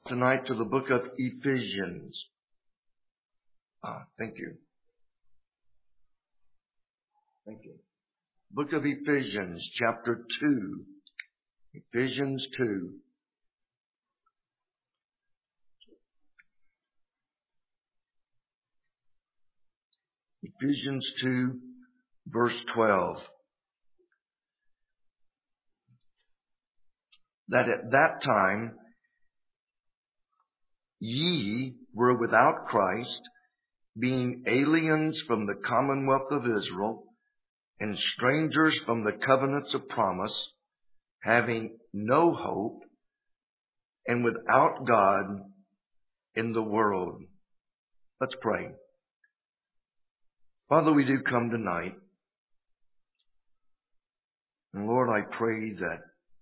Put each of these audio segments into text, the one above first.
tonight to the book of Ephesians. Thank you. Book of Ephesians, chapter 2. Ephesians 2. Ephesians 2, verse 12. That at that time ye were without Christ, being aliens from the commonwealth of Israel, and strangers from the covenants of promise, having no hope, and without God in the world. Let's pray. Father, we do come tonight. And Lord, I pray that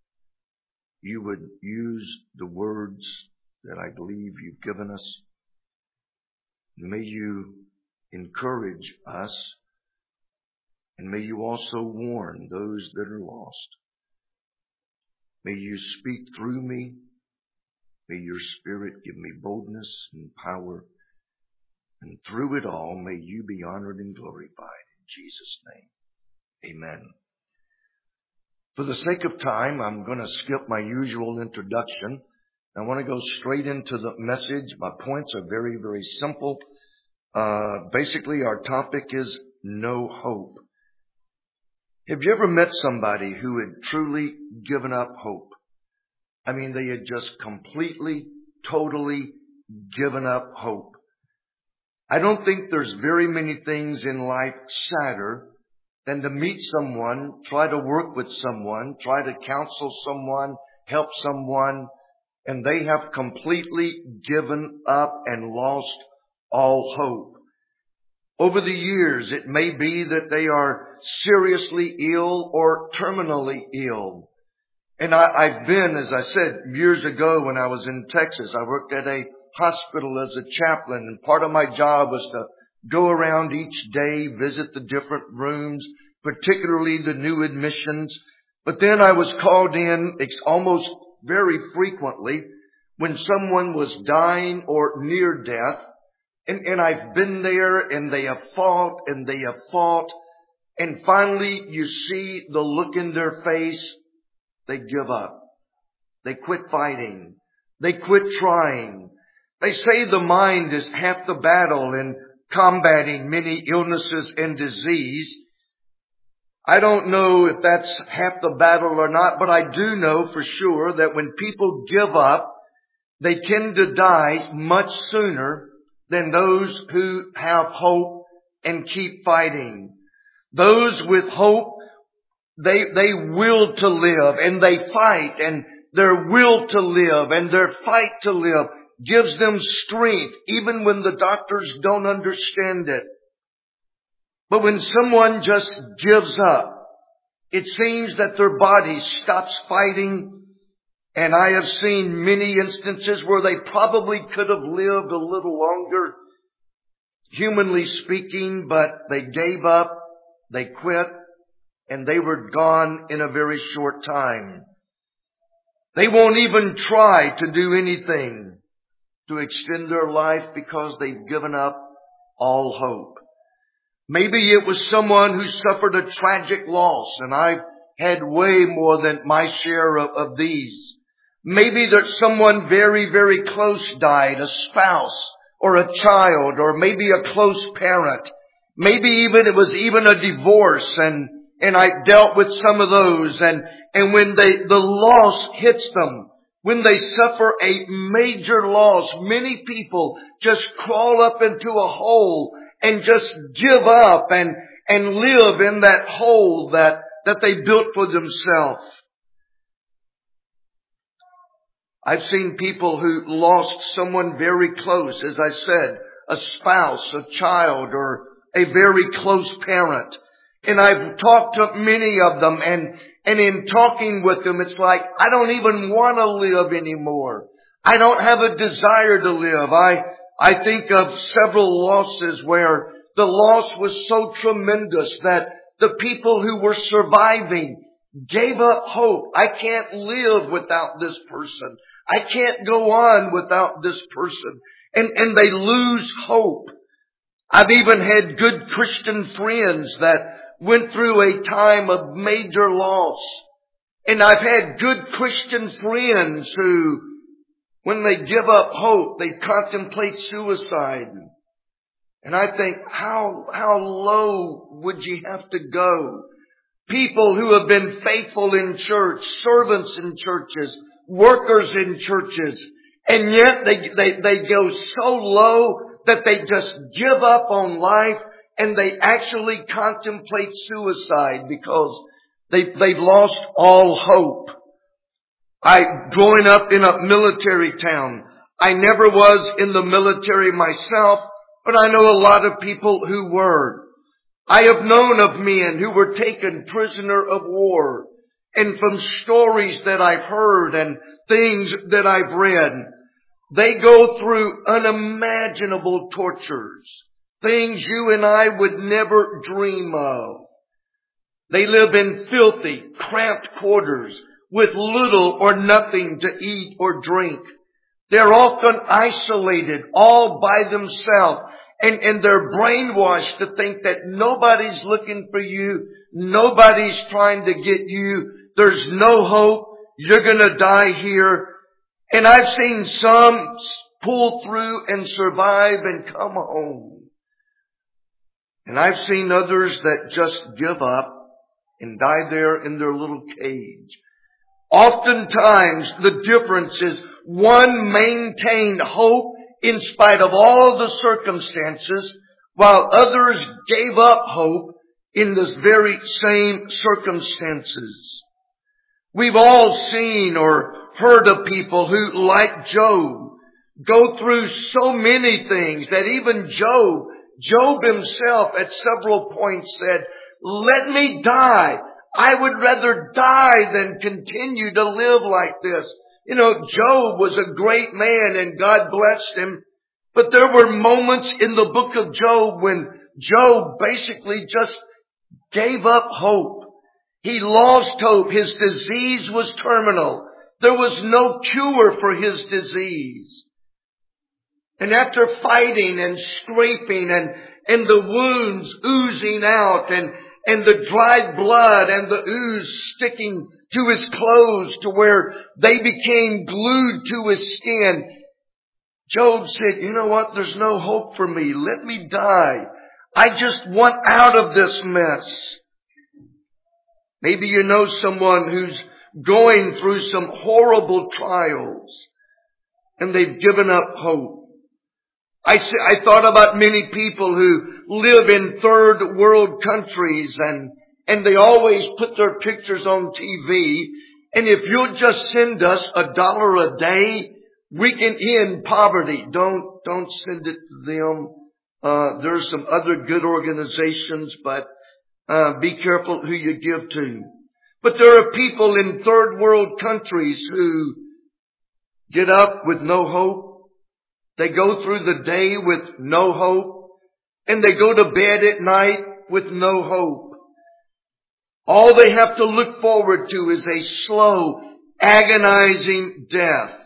you would use the words that I believe you've given us. May you encourage us, and may you also warn those that are lost. May you speak through me. May your Spirit give me boldness and power. And through it all, may you be honored and glorified. In Jesus' name, amen. For the sake of time, I'm going to skip my usual introduction. I want to go straight into the message. My points are very, very simple. Basically, our topic is no hope. Have you ever met somebody who had truly given up hope? I mean, they had just completely, totally given up hope. I don't think there's very many things in life sadder than to meet someone, try to work with someone, try to counsel someone, help someone, and they have completely given up and lost all hope. Over the years, it may be that they are seriously ill or terminally ill. And I've been, as I said, years ago when I was in Texas, I worked at a hospital as a chaplain, and part of my job was to go around each day, visit the different rooms, particularly the new admissions. But then I was called in almost very frequently when someone was dying or near death. And I've been there, and they have fought, and they have fought. And finally, you see the look in their face. They give up. They quit fighting. They quit trying. They say the mind is half the battle in combating many illnesses and disease. I don't know if that's half the battle or not, but I do know for sure that when people give up, they tend to die much sooner than those who have hope and keep fighting. Those with hope, they will to live, and they fight, and their will to live and their fight to live gives them strength, even when the doctors don't understand it. But when someone just gives up, it seems that their body stops fighting. And I have seen many instances where they probably could have lived a little longer, humanly speaking, but they gave up, they quit, and they were gone in a very short time. They won't even try to do anything to extend their life because they've given up all hope. Maybe it was someone who suffered a tragic loss, and I've had way more than my share of these. Maybe that someone very, very close died, a spouse or a child, or maybe a close parent. Maybe even it was even a divorce, and I dealt with some of those, and when the loss hits them, when they suffer a major loss, many people just crawl up into a hole and just give up and live in that hole that they built for themselves. I've seen people who lost someone very close, as I said, a spouse, a child, or a very close parent. And I've talked to many of them, and in talking with them, it's like, I don't even want to live anymore. I don't have a desire to live. I think of several losses where the loss was so tremendous that the people who were surviving gave up hope. I can't live without this person. I can't go on without this person. And they lose hope. I've even had good Christian friends that went through a time of major loss. And I've had good Christian friends who, when they give up hope, they contemplate suicide. And I think, how low would you have to go? People who have been faithful in church, servants in churches, workers in churches, and yet they go so low that they just give up on life and they actually contemplate suicide because they've lost all hope. Growing up in a military town, I never was in the military myself, but I know a lot of people who were. I have known of men who were taken prisoner of war. And from stories that I've heard and things that I've read, they go through unimaginable tortures. Things you and I would never dream of. They live in filthy, cramped quarters with little or nothing to eat or drink. They're often isolated all by themselves. And they're brainwashed to think that nobody's looking for you. Nobody's trying to get you. There's no hope. You're going to die here. And I've seen some pull through and survive and come home. And I've seen others that just give up and die there in their little cage. Oftentimes the difference is one maintained hope in spite of all the circumstances, while others gave up hope in the very same circumstances. We've all seen or heard of people who, like Job, go through so many things that even Job himself at several points said, "Let me die. I would rather die than continue to live like this." You know, Job was a great man and God blessed him. But there were moments in the book of Job when Job basically just gave up hope. He lost hope. His disease was terminal. There was no cure for his disease. And after fighting and scraping and the wounds oozing out and the dried blood and the ooze sticking to his clothes to where they became glued to his skin, Job said, "You know what? There's no hope for me. Let me die. I just want out of this mess." Maybe you know someone who's going through some horrible trials and they've given up hope. I thought about many people who live in third world countries and they always put their pictures on TV. And if you'll just send us $1 a day, we can end poverty. Don't send it to them. There's some other good organizations, but be careful who you give to. But there are people in third world countries who get up with no hope. They go through the day with no hope. And they go to bed at night with no hope. All they have to look forward to is a slow, agonizing death.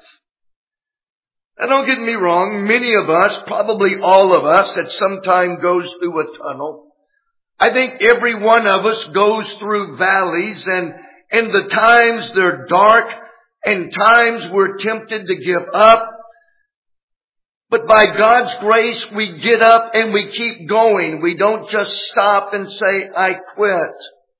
Now don't get me wrong, many of us, probably all of us, at some time goes through a tunnel. I think every one of us goes through valleys and the times they're dark and times we're tempted to give up. But by God's grace, we get up and we keep going. We don't just stop and say, "I quit."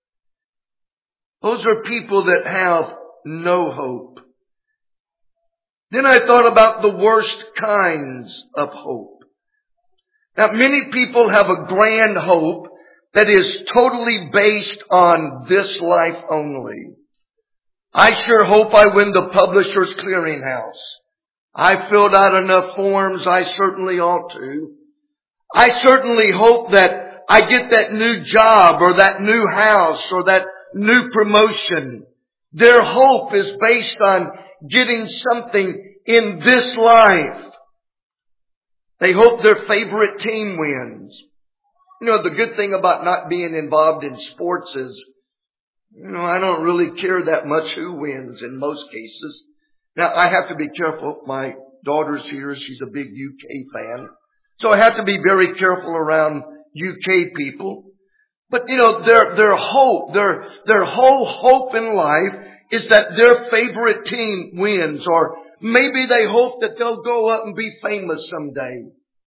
Those are people that have no hope. Then I thought about the worst kinds of hope. Now, many people have a grand hope that is totally based on this life only. I sure hope I win the Publishers Clearinghouse. I filled out enough forms. I certainly ought to. I certainly hope that I get that new job or that new house or that new promotion. Their hope is based on getting something in this life. They hope their favorite team wins. You know, the good thing about not being involved in sports is, I don't really care that much who wins in most cases. Now, I have to be careful. My daughter's here. She's a big UK fan. So I have to be very careful around UK people. But, their hope, their whole hope in life is that their favorite team wins, or maybe they hope that they'll go up and be famous someday.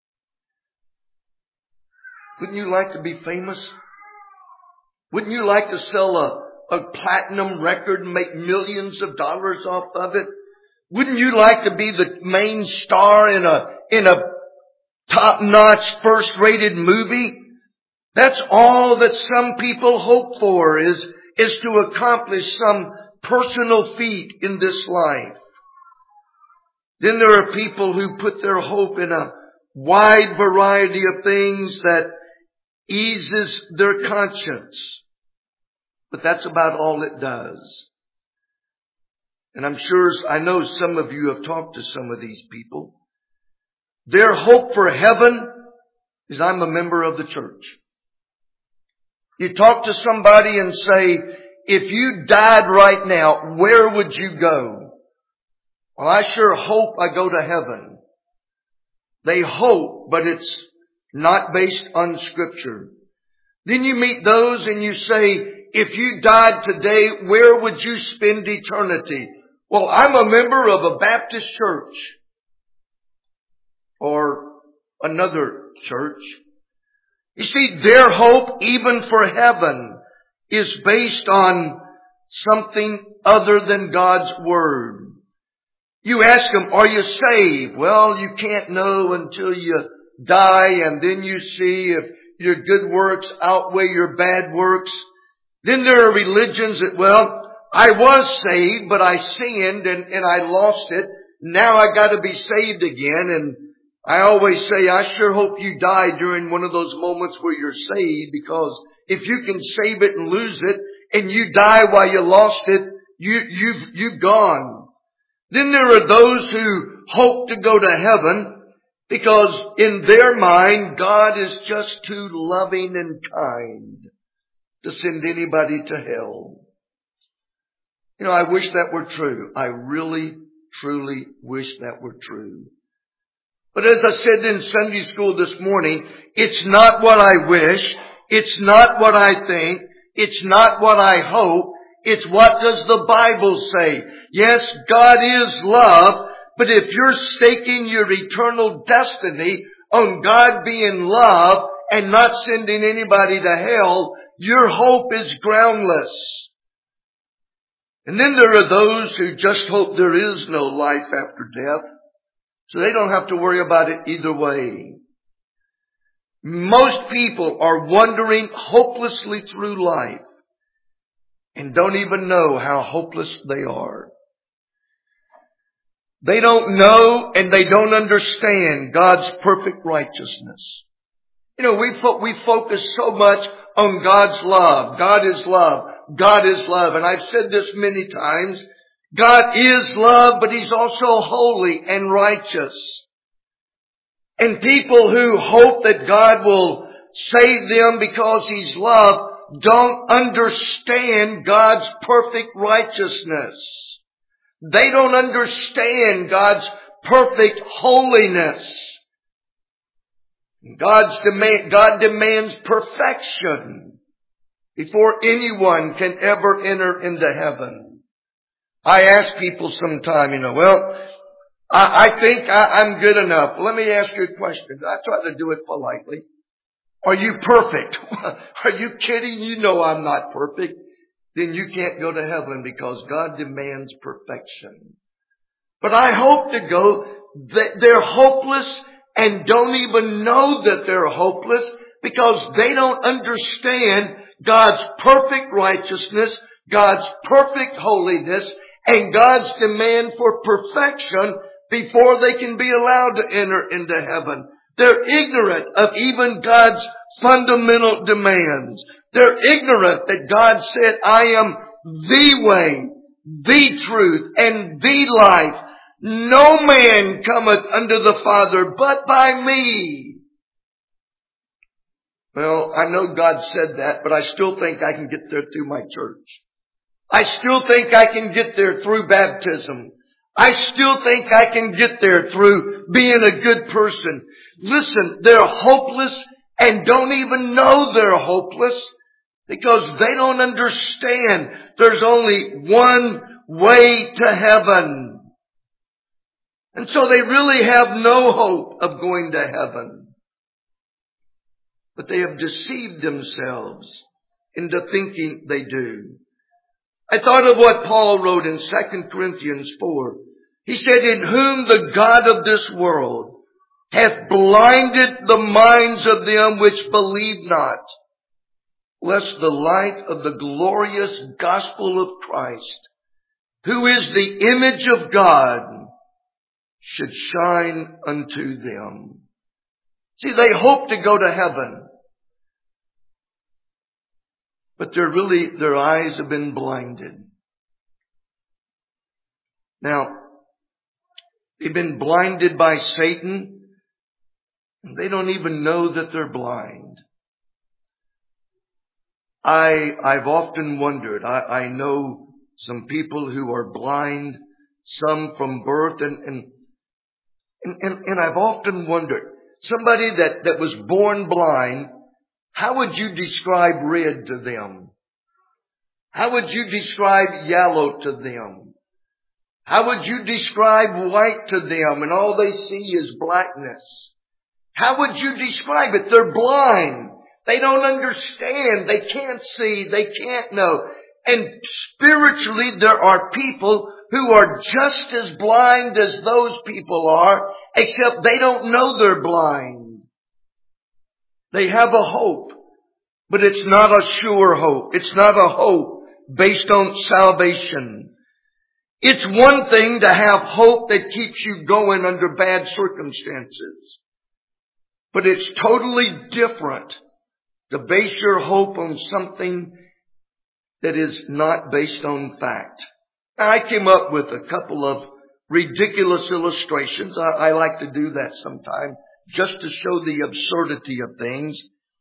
Wouldn't you like to be famous? Wouldn't you like to sell a platinum record and make millions of dollars off of it? Wouldn't you like to be the main star in a top-notch, first-rated movie? That's all that some people hope for is to accomplish some personal feat in this life. Then there are people who put their hope in a wide variety of things that eases their conscience. But that's about all it does. And I know some of you have talked to some of these people. Their hope for heaven is, I'm a member of the church. You talk to somebody and say, if you died right now, where would you go? Well, I sure hope I go to heaven. They hope, but it's not based on Scripture. Then you meet those and you say, if you died today, where would you spend eternity? Well, I'm a member of a Baptist church or another church. You see, their hope, even for heaven, is based on something other than God's Word. You ask them, are you saved? Well, you can't know until you die, and then you see if your good works outweigh your bad works. Then there are religions that, well, I was saved, but I sinned and I lost it. Now I got to be saved again. And I always say, I sure hope you die during one of those moments where you're saved, because if you can save it and lose it, and you die while you lost it, you've gone. Then there are those who hope to go to heaven because in their mind, God is just too loving and kind to send anybody to hell. I wish that were true. I really, truly wish that were true. But as I said in Sunday school this morning, it's not what I wish. It's not what I think. It's not what I hope. It's what does the Bible say? Yes, God is love, but if you're staking your eternal destiny on God being love and not sending anybody to hell, your hope is groundless. And then there are those who just hope there is no life after death, so they don't have to worry about it either way. Most people are wandering hopelessly through life and don't even know how hopeless they are. They don't know and they don't understand God's perfect righteousness. We focus so much on God's love. God is love. God is love. And I've said this many times. God is love, but He's also holy and righteous. And people who hope that God will save them because He's love don't understand God's perfect righteousness. They don't understand God's perfect holiness. God demands perfection before anyone can ever enter into heaven. I ask people sometime, I think I'm good enough. Let me ask you a question. I try to do it politely. Are you perfect? Are you kidding? You know I'm not perfect. Then you can't go to heaven because God demands perfection. But I hope to go. They're hopeless and don't even know that they're hopeless because they don't understand God's perfect righteousness, God's perfect holiness, and God's demand for perfection before they can be allowed to enter into heaven. They're ignorant of even God's fundamental demands. They're ignorant that God said, I am the way, the truth, and the life. No man cometh unto the Father but by me. Well, I know God said that, but I still think I can get there through my church. I still think I can get there through baptism. I still think I can get there through being a good person. Listen, they're hopeless and don't even know they're hopeless because they don't understand there's only one way to heaven. And so they really have no hope of going to heaven. But they have deceived themselves into thinking they do. I thought of what Paul wrote in 2 Corinthians 4. He said, in whom the God of this world hath blinded the minds of them which believe not, lest the light of the glorious gospel of Christ, who is the image of God, should shine unto them. See, they hope to go to heaven. But their eyes have been blinded. Now, they've been blinded by Satan, and they don't even know that they're blind. I've often wondered, I know some people who are blind, some from birth, and I've often wondered, somebody that was born blind, how would you describe red to them? How would you describe yellow to them? How would you describe white to them and all they see is blackness? How would you describe it? They're blind. They don't understand. They can't see. They can't know. And spiritually, there are people who are just as blind as those people are, except they don't know they're blind. They have a hope, but it's not a sure hope. It's not a hope based on salvation. It's one thing to have hope that keeps you going under bad circumstances, but it's totally different to base your hope on something that is not based on fact. Now, I came up with a couple of ridiculous illustrations. I like to do that sometimes, just to show the absurdity of things.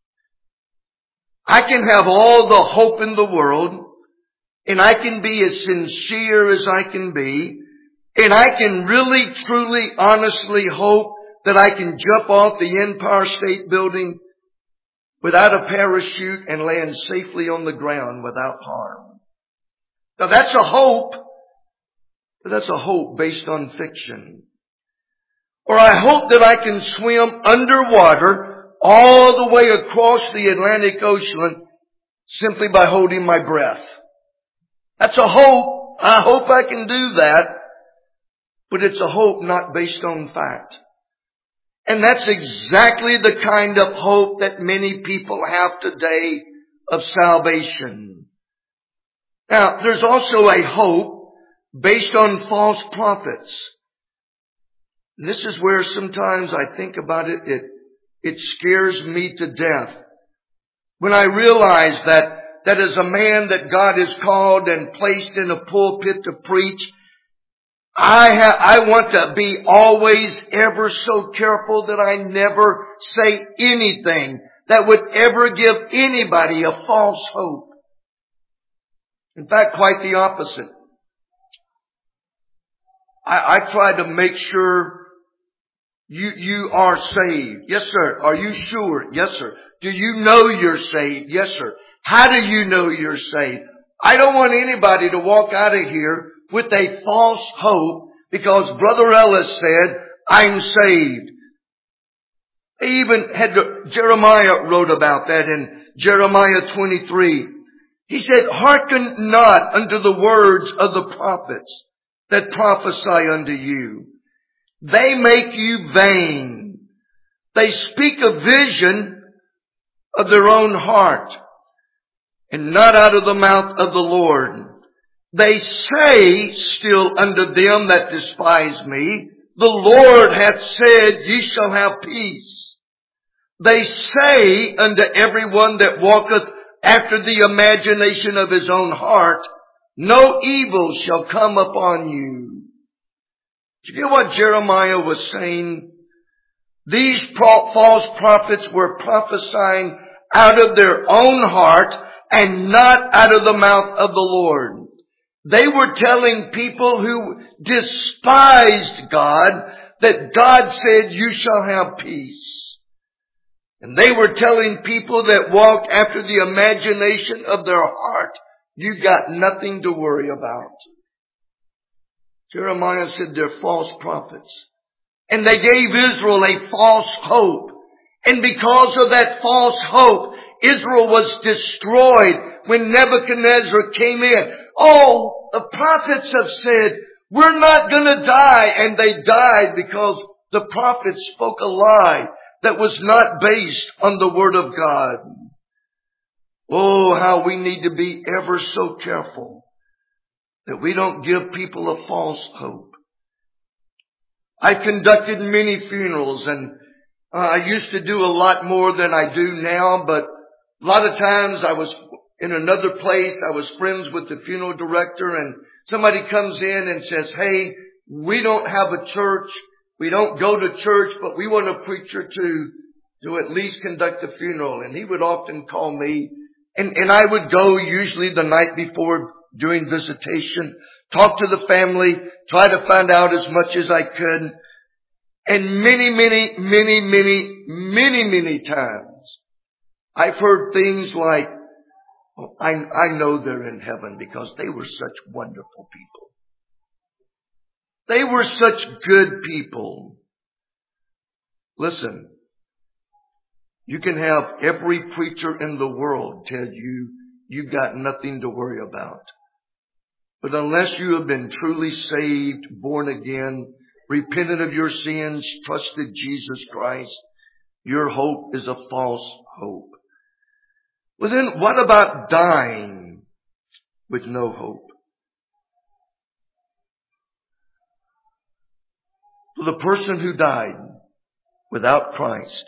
I can have all the hope in the world, and I can be as sincere as I can be, and I can really, truly, honestly hope that I can jump off the Empire State Building without a parachute and land safely on the ground without harm. Now that's a hope, but that's a hope based on fiction. Or I hope that I can swim underwater all the way across the Atlantic Ocean simply by holding my breath. That's a hope. I hope I can do that. But it's a hope not based on fact. And that's exactly the kind of hope that many people have today of salvation. Now, there's also a hope based on false prophets. And this is where sometimes I think about it, it scares me to death. When I realize that as a man that God has called and placed in a pulpit to preach, I want to be always ever so careful that I never say anything that would ever give anybody a false hope. In fact, quite the opposite. I try to make sure you are saved. Yes, sir. Are you sure? Yes, sir. Do you know you're saved? Yes, sir. How do you know you're saved? I don't want anybody to walk out of here with a false hope because Brother Ellis said, I'm saved. They even had Jeremiah wrote about that in Jeremiah 23. He said, hearken not unto the words of the prophets that prophesy unto you. They make you vain. They speak a vision of their own heart and not out of the mouth of the Lord. They say still unto them that despise me, the Lord hath said, ye shall have peace. They say unto everyone that walketh after the imagination of his own heart, no evil shall come upon you. Did you get what Jeremiah was saying? These false prophets were prophesying out of their own heart and not out of the mouth of the Lord. They were telling people who despised God that God said, you shall have peace. And they were telling people that walked after the imagination of their heart, you got nothing to worry about. Jeremiah said they're false prophets. And they gave Israel a false hope. And because of that false hope, Israel was destroyed when Nebuchadnezzar came in. Oh, the prophets have said, we're not going to die. And they died because the prophets spoke a lie that was not based on the Word of God. Oh, how we need to be ever so careful that we don't give people a false hope. I've conducted many funerals, and I used to do a lot more than I do now, but a lot of times I was in another place. I was friends with the funeral director, and somebody comes in and says, hey, we don't have a church. We don't go to church, but we want a preacher to at least conduct a funeral. And he would often call me, and I would go usually the night before doing visitation, talk to the family, try to find out as much as I could. And many times, I've heard things like, oh, I know they're in heaven because they were such wonderful people. They were such good people. Listen, you can have every preacher in the world tell you, you got nothing to worry about. But unless you have been truly saved, born again, repented of your sins, trusted Jesus Christ, your hope is a false hope. Well then, what about dying with no hope? For the person who died without Christ,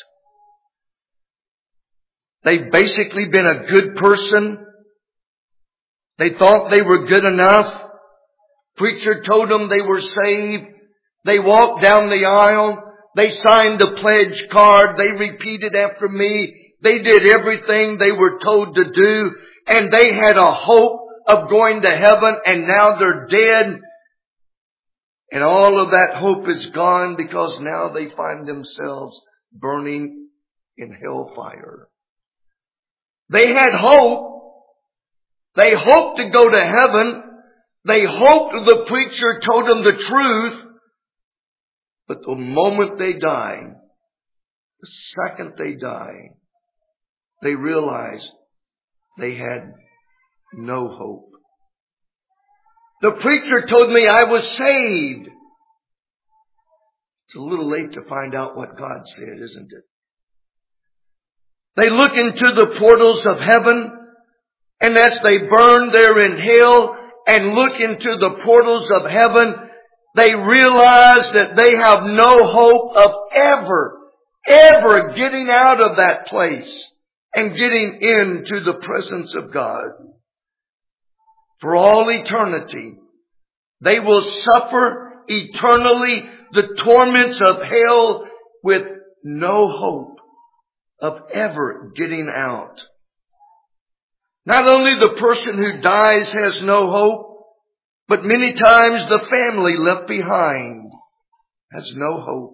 they've basically been a good person. They thought they were good enough. Preacher told them they were saved. They walked down the aisle. They signed a pledge card. They repeated after me. They did everything they were told to do. And they had a hope of going to heaven, and now they're dead. And all of that hope is gone because now they find themselves burning in hellfire. They had hope. They hoped to go to heaven. They hoped the preacher told them the truth. But the moment they die, the second they die, they realized they had no hope. The preacher told me I was saved. It's a little late to find out what God said, isn't it? They look into the portals of heaven, and as they burn there in hell and look into the portals of heaven, they realize that they have no hope of ever getting out of that place and getting into the presence of God. For all eternity, they will suffer eternally the torments of hell with no hope of ever getting out. Not only the person who dies has no hope, but many times the family left behind has no hope.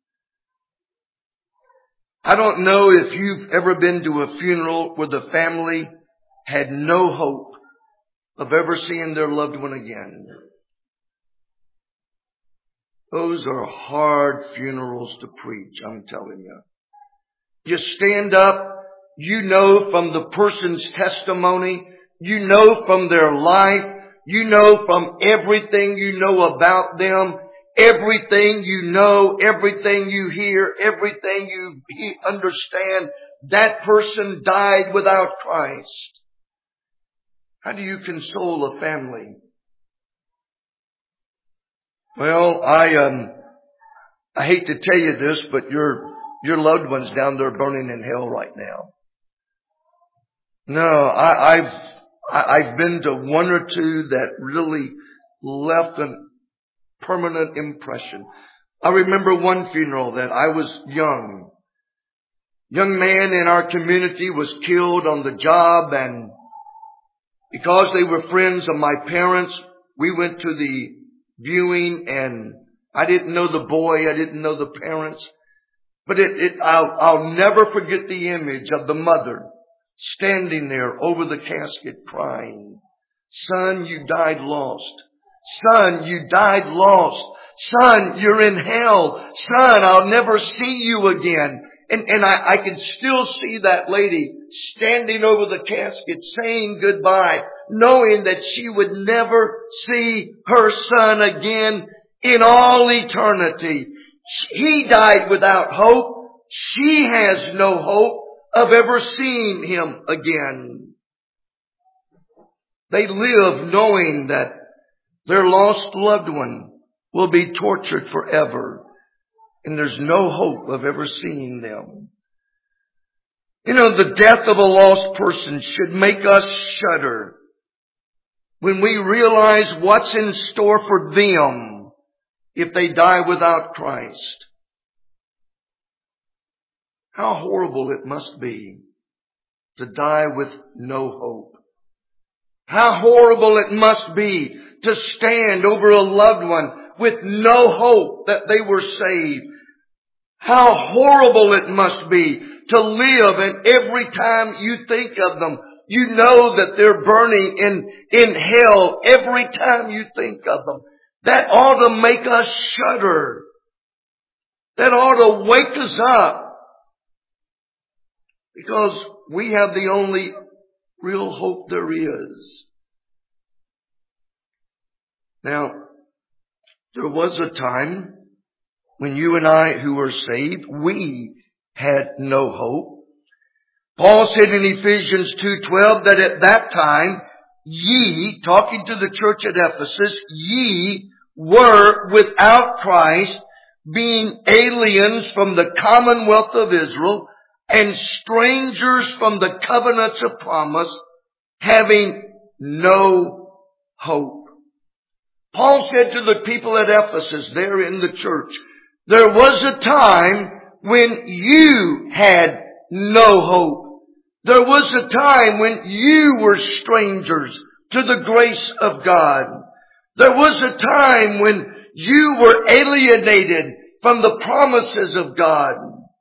I don't know if you've ever been to a funeral where the family had no hope of ever seeing their loved one again. Those are hard funerals to preach, I'm telling you. You stand up, you know from the person's testimony, you know from their life, you know from everything you know about them, everything you know, everything you hear, everything you understand, that person died without Christ. How do you console a family? Well, I hate to tell you this, but your loved one's down there burning in hell right now. No, I've been to one or two that really left a permanent impression. I remember one funeral that I was young. Young man in our community was killed on the job, and because they were friends of my parents, we went to the viewing, and I didn't know the boy, I didn't know the parents, but I'll never forget the image of the mother standing there over the casket crying, "Son, you died lost. Son, you died lost. Son, you're in hell. Son, I'll never see you again." And I can still see that lady standing over the casket saying goodbye, knowing that she would never see her son again in all eternity. He died without hope. She has no hope of ever seeing him again. They live knowing that their lost loved one will be tortured forever, and there's no hope of ever seeing them. You know, the death of a lost person should make us shudder when we realize what's in store for them if they die without Christ. How horrible it must be to die with no hope. How horrible it must be to stand over a loved one with no hope that they were saved. How horrible it must be to live, and every time you think of them, you know that they're burning in hell every time you think of them. That ought to make us shudder. That ought to wake us up. Because we have the only real hope there is. Now, there was a time when you and I who were saved, we had no hope. Paul said in Ephesians 2:12 that at that time, ye, talking to the church at Ephesus, ye were without Christ, being aliens from the commonwealth of Israel, and strangers from the covenants of promise, having no hope. Paul said to the people at Ephesus, there in the church, there was a time when you had no hope. There was a time when you were strangers to the grace of God. There was a time when you were alienated from the promises of God.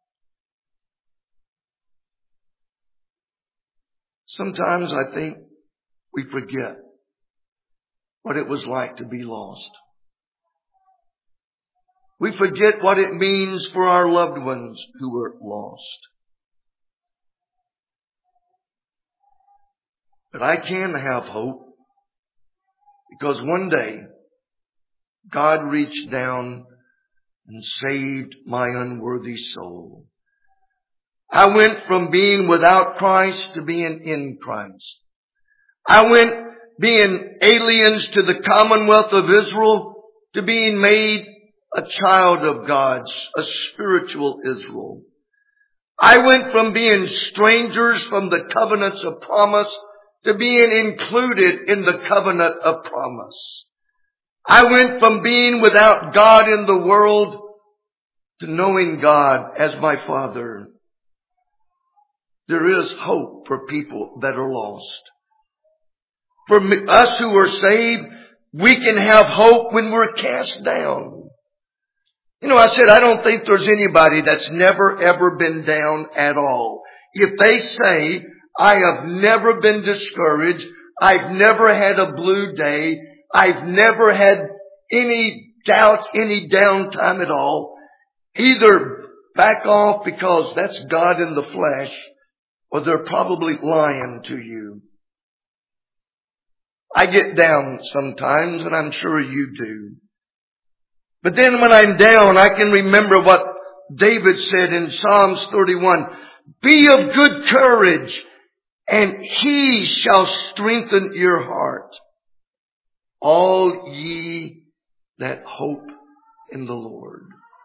Sometimes I think we forget what it was like to be lost. We forget what it means for our loved ones who were lost. But I can have hope because one day God reached down and saved my unworthy soul. I went from being without Christ to being in Christ. I went being aliens to the commonwealth of Israel to being made a child of God's, a spiritual Israel. I went from being strangers from the covenants of promise to being included in the covenant of promise. I went from being without God in the world to knowing God as my Father. There is hope for people that are lost. For us who are saved, we can have hope when we're cast down. You know, I said I don't think there's anybody that's never ever been down at all. If they say, I have never been discouraged, I've never had a blue day, I've never had any doubts, any downtime at all, either back off because that's God in the flesh, or they're probably lying to you. I get down sometimes, and I'm sure you do. But then when I'm down, I can remember what David said in Psalms 31. Be of good courage, and he shall strengthen your heart. All ye that hope in the Lord.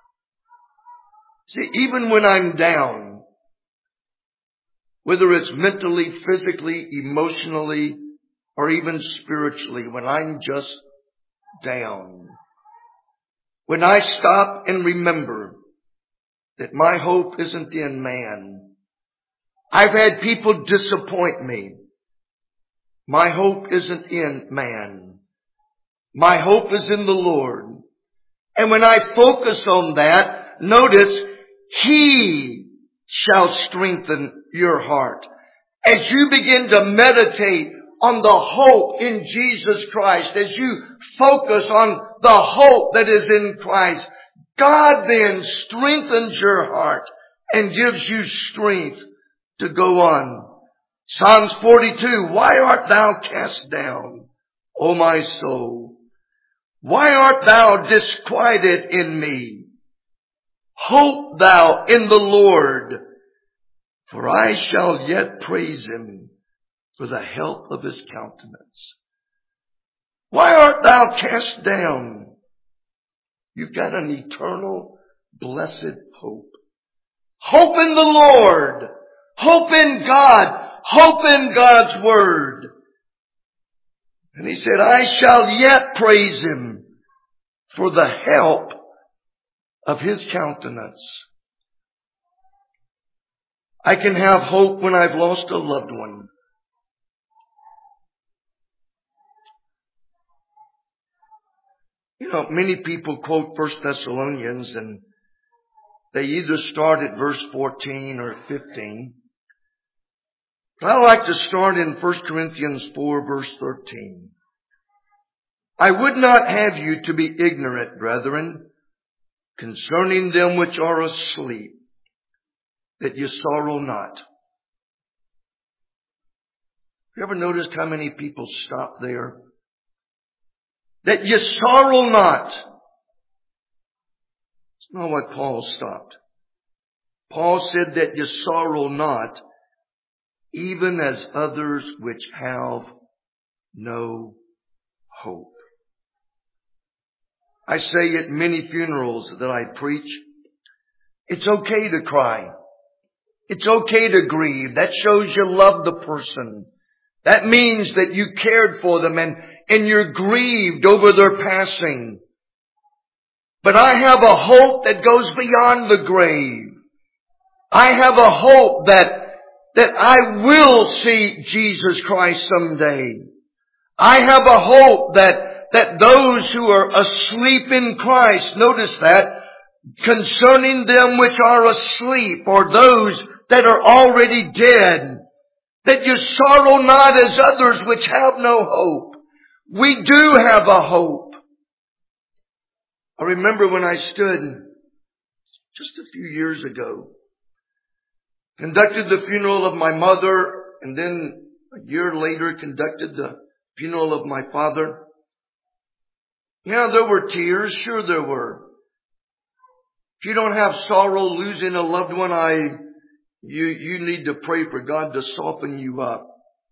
See, even when I'm down, whether it's mentally, physically, emotionally, or even spiritually, when I'm just down, when I stop and remember that my hope isn't in man. I've had people disappoint me. My hope isn't in man. My hope is in the Lord. And when I focus on that, notice, He shall strengthen your heart. As you begin to meditate on the hope in Jesus Christ, as you focus on the hope that is in Christ, God then strengthens your heart and gives you strength to go on. Psalms 42, why art thou cast down, O my soul? Why art thou disquieted in me? Hope thou in the Lord, for I shall yet praise Him for the help of His countenance. Why art thou cast down? You've got an eternal, blessed hope. Hope in the Lord. Hope in God. Hope in God's Word. And He said, I shall yet praise Him for the help of His countenance. I can have hope when I've lost a loved one. You know, many people quote 1 Thessalonians and they either start at verse 14 or 15. But I like to start in 1 Corinthians 4 verse 13. I would not have you to be ignorant, brethren, concerning them which are asleep, that you sorrow not. You ever noticed how many people stop there? That you sorrow not. It's not what Paul stopped. Paul said that you sorrow not, even as others which have no hope. I say at many funerals that I preach, it's okay to cry. It's okay to grieve. That shows you love the person. That means that you cared for them and you're grieved over their passing. But I have a hope that goes beyond the grave. I have a hope that I will see Jesus Christ someday. I have a hope that those who are asleep in Christ, notice that, concerning them which are asleep, or those that are already dead, that you sorrow not as others which have no hope. We do have a hope. I remember when I stood just a few years ago, conducted the funeral of my mother, and then a year later conducted the funeral of my father. Yeah, there were tears. Sure there were. If you don't have sorrow losing a loved one, you need to pray for God to soften you up.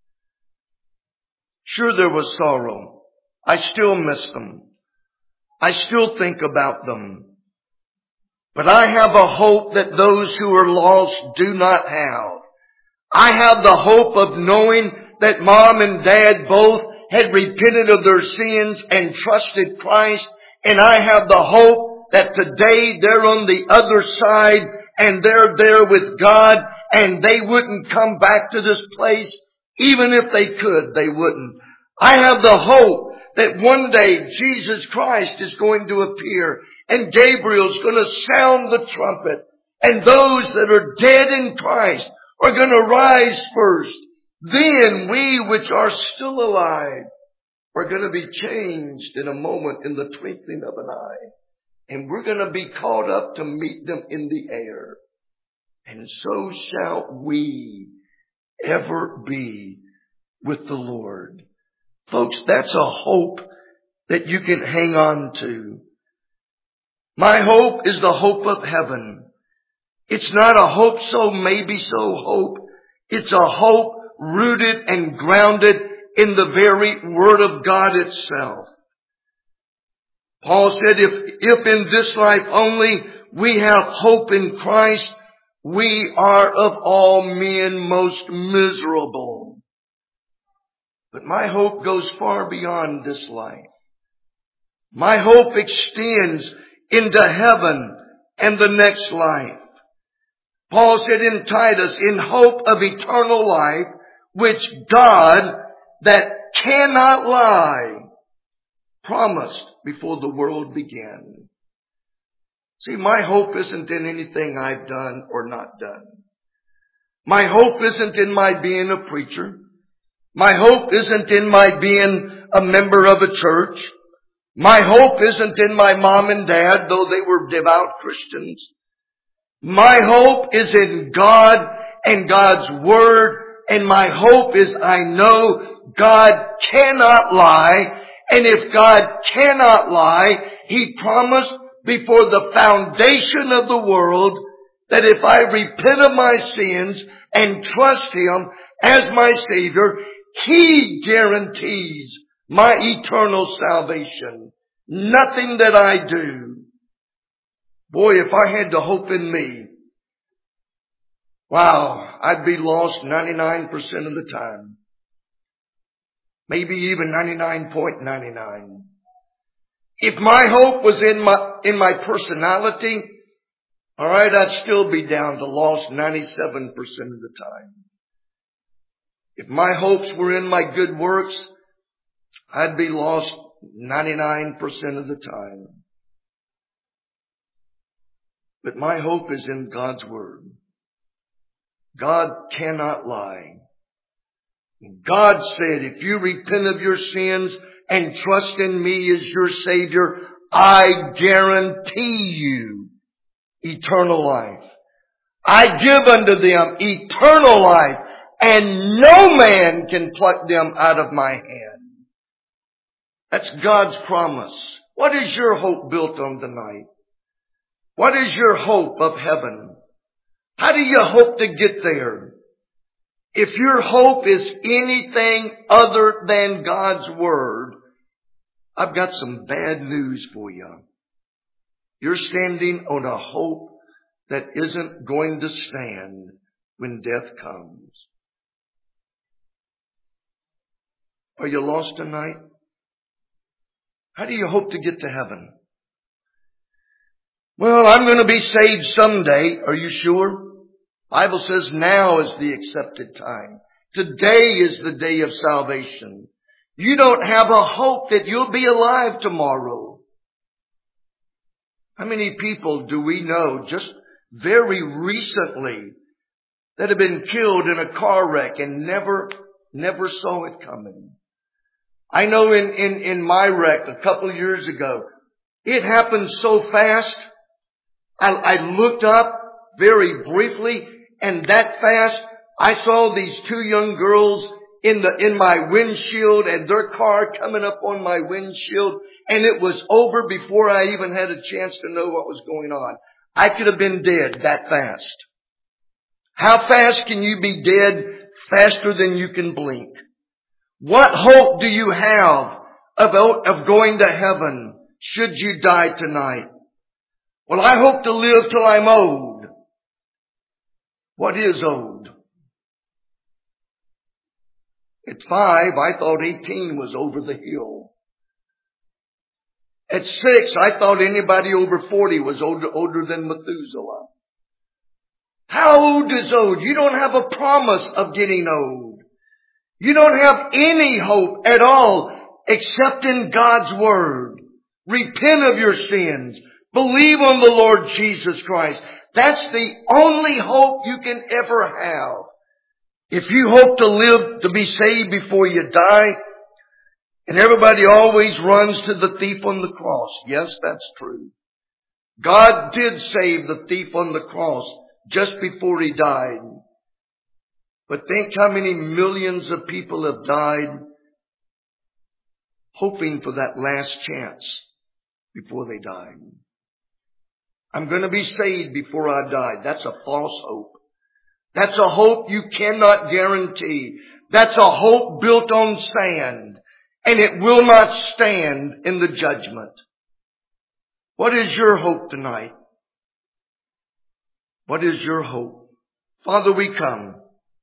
Sure there was sorrow. I still miss them. I still think about them. But I have a hope that those who are lost do not have. I have the hope of knowing that Mom and Dad both had repented of their sins and trusted Christ. And I have the hope that today they're on the other side and they're there with God and they wouldn't come back to this place. Even if they could, they wouldn't. I have the hope that one day Jesus Christ is going to appear and Gabriel's going to sound the trumpet and those that are dead in Christ are going to rise first. Then we which are still alive are going to be changed in a moment, in the twinkling of an eye. And we're going to be caught up to meet them in the air. And so shall we ever be with the Lord. Folks, that's a hope that you can hang on to. My hope is the hope of heaven. It's not a hope so maybe so hope. It's a hope rooted and grounded in the very Word of God itself. Paul said, if in this life only we have hope in Christ, we are of all men most miserable. But my hope goes far beyond this life. My hope extends into heaven and the next life. Paul said in Titus, in hope of eternal life, which God, that cannot lie, promised before the world began. See, my hope isn't in anything I've done or not done. My hope isn't in my being a preacher. My hope isn't in my being a member of a church. My hope isn't in my mom and dad, though they were devout Christians. My hope is in God and God's Word. And my hope is I know God cannot lie. And if God cannot lie, He promised before the foundation of the world that if I repent of my sins and trust Him as my Savior, He guarantees my eternal salvation. Nothing that I do. Boy, if I had to hope in me, wow, I'd be lost 99% of the time. Maybe even 99.99. If my hope was in my personality, all right, I'd still be down to lost 97% of the time. If my hopes were in my good works, I'd be lost 99% of the time. But my hope is in God's Word. God cannot lie. God said, if you repent of your sins and trust in me as your Savior, I guarantee you eternal life. I give unto them eternal life, and no man can pluck them out of my hand. That's God's promise. What is your hope built on tonight? What is your hope of heaven? How do you hope to get there? If your hope is anything other than God's Word, I've got some bad news for you. You're standing on a hope that isn't going to stand when death comes. Are you lost tonight? How do you hope to get to heaven? Well, I'm going to be saved someday. Are you sure? Bible says now is the accepted time. Today is the day of salvation. You don't have a hope that you'll be alive tomorrow. How many people do we know just very recently that have been killed in a car wreck and never saw it coming? I know in my wreck a couple of years ago, it happened so fast. I looked up very briefly, and that fast I saw these two young girls in my windshield and their car coming up on my windshield, and it was over before I even had a chance to know what was going on. I could have been dead that fast. How fast can you be dead? Faster than you can blink. What hope do you have of going to heaven should you die tonight? Well, I hope to live till I'm old. What is old? At 5, I thought 18 was over the hill. At 6, I thought anybody over 40 was older than Methuselah. How old is old? You don't have a promise of getting old. You don't have any hope at all except in God's Word. Repent of your sins. Believe on the Lord Jesus Christ. That's the only hope you can ever have. If you hope to live to be saved before you die, and everybody always runs to the thief on the cross. Yes, that's true. God did save the thief on the cross just before he died. But think how many millions of people have died hoping for that last chance before they died. I'm going to be saved before I die. That's a false hope. That's a hope you cannot guarantee. That's a hope built on sand, and it will not stand in the judgment. What is your hope tonight? What is your hope? Father, we come.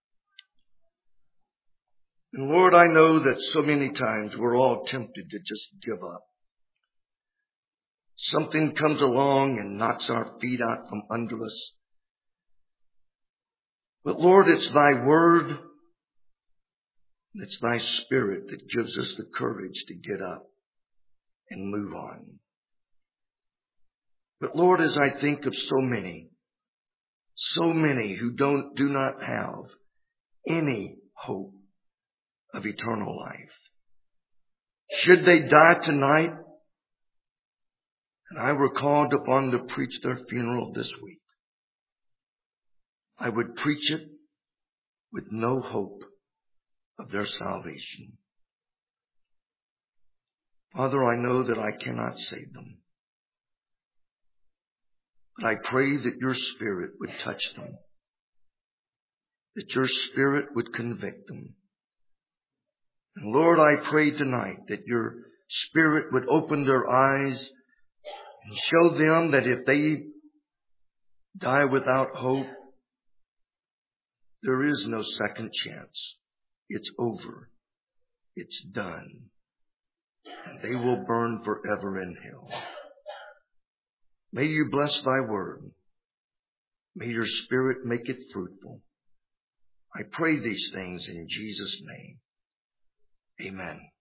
And Lord, I know that so many times we're all tempted to just give up. Something comes along and knocks our feet out from under us. But Lord, it's Thy Word, it's Thy Spirit that gives us the courage to get up. and move on. But Lord, as I think of so many who do not have any hope of eternal life, should they die tonight, and I were called upon to preach their funeral this week, I would preach it with no hope of their salvation. Father, I know that I cannot save them, but I pray that your Spirit would touch them, that your Spirit would convict them. And Lord, I pray tonight that your Spirit would open their eyes and show them that if they die without hope, there is no second chance. It's over. It's done. And they will burn forever in hell. May you bless thy word. May your Spirit make it fruitful. I pray these things in Jesus' name. Amen.